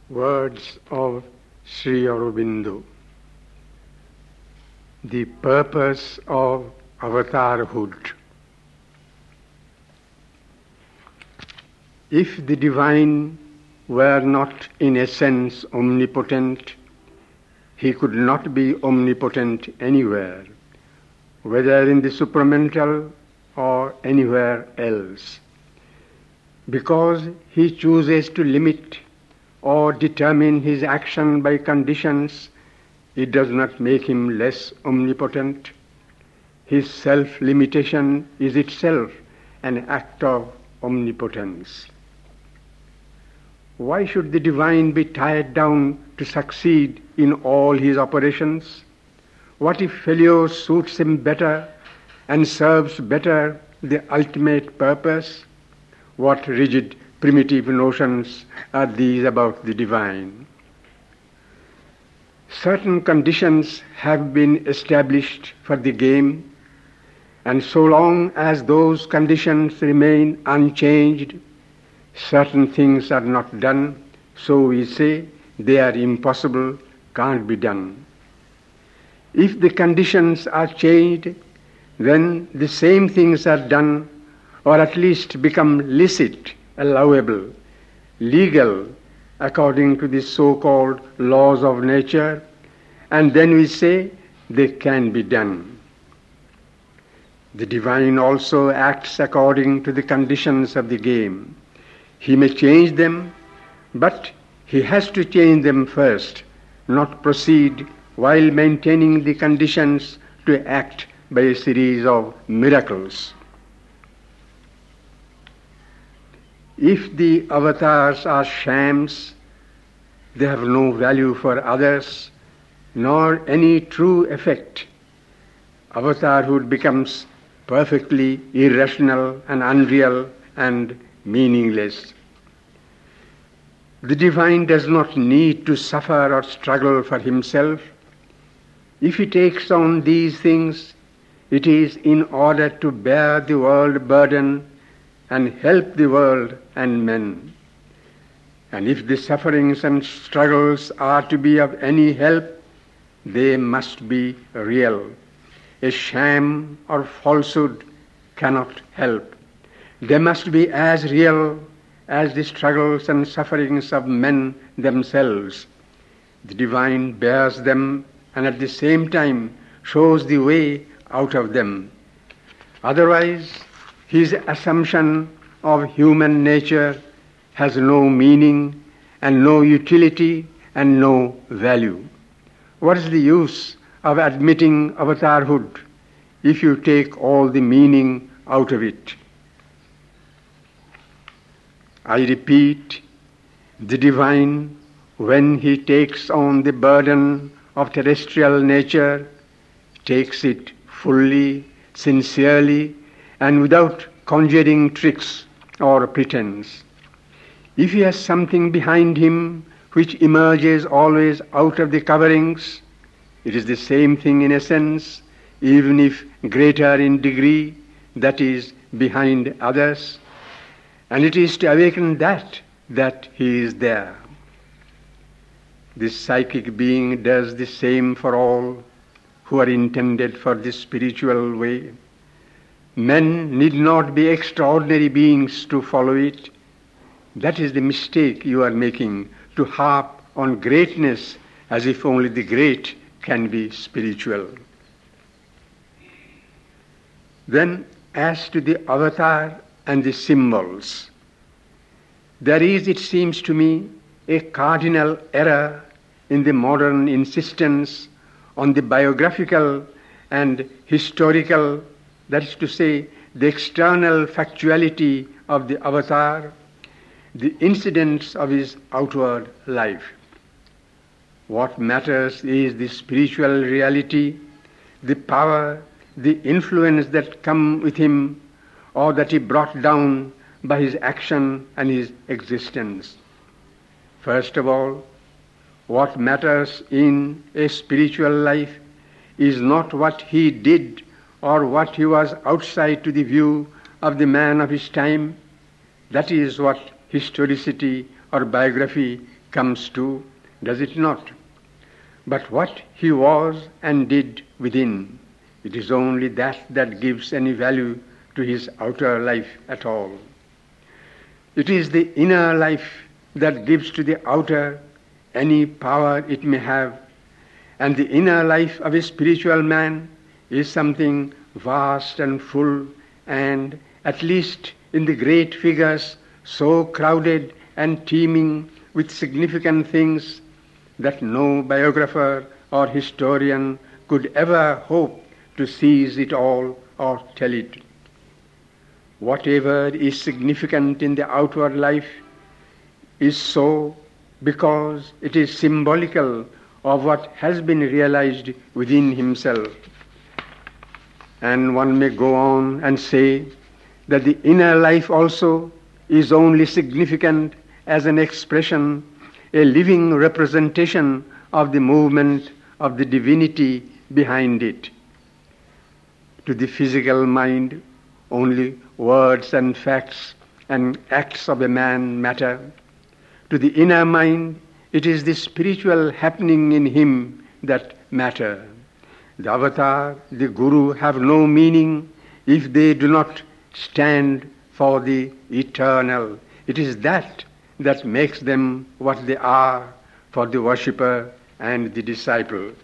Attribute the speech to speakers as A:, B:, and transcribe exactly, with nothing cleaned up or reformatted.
A: Words of Sri Aurobindo. The purpose of avatarhood. If the divine were not in essence omnipotent, he could not be omnipotent anywhere, whether in the supramental or anywhere else. Because he chooses to limit or determine his action by conditions, it does not make him less omnipotent. His self-limitation is itself an act of omnipotence. Why should the divine be tied down to succeed in all his operations? What if failure suits him better and serves better the ultimate purpose? What rigid, primitive notions are these about the divine? Certain conditions have been established for the game, and so long as those conditions remain unchanged, certain things are not done, so we say they are impossible, can't be done. If the conditions are changed, then the same things are done, or at least become licit, allowable, legal, according to the so-called laws of nature, and then we say they can be done. The divine also acts according to the conditions of the game. He may change them, but he has to change them first, not proceed while maintaining the conditions to act by a series of miracles. If the avatars are shams, they have no value for others, nor any true effect. Avatarhood becomes perfectly irrational and unreal and meaningless. The divine does not need to suffer or struggle for himself. If he takes on these things, it is in order to bear the world burden and help the world and men. And if the sufferings and struggles are to be of any help, they must be real. A sham or falsehood cannot help. They must be as real as the struggles and sufferings of men themselves. The divine bears them and at the same time shows the way out of them. Otherwise, his assumption of human nature has no meaning and no utility and no value. What is the use of admitting avatarhood if you take all the meaning out of it? I repeat, the divine, when he takes on the burden of terrestrial nature, takes it fully, sincerely, and without conjuring tricks or pretense. If he has something behind him which emerges always out of the coverings, it is the same thing in essence, even if greater in degree, that is, behind others. And it is to awaken that, that he is there. This psychic being does the same for all who are intended for this spiritual way. Men need not be extraordinary beings to follow it. That is the mistake you are making, to harp on greatness as if only the great can be spiritual. Then, as to the avatar and the symbols, there is, it seems to me, a cardinal error in the modern insistence on the biographical and historical, that is to say, the external factuality of the avatar, the incidents of his outward life. What matters is the spiritual reality, the power, the influence that come with him or that he brought down by his action and his existence. First of all, what matters in a spiritual life is not what he did or what he was outside to the view of the man of his time. That is what historicity or biography comes to, does it not? But what he was and did within, it is only that that gives any value to his outer life at all. It is the inner life that gives to the outer any power it may have, and the inner life of a spiritual man is something vast and full, and at least in the great figures, so crowded and teeming with significant things that no biographer or historian could ever hope to seize it all or tell it. Whatever is significant in the outward life is so because it is symbolical of what has been realized within himself. And one may go on and say that the inner life also is only significant as an expression, a living representation of the movement of the divinity behind it. To the physical mind, only words and facts and acts of a man matter. To the inner mind, it is the spiritual happening in him that matter. The avatar, the guru have no meaning if they do not stand for the eternal. It is that that makes them what they are for the worshipper and the disciple.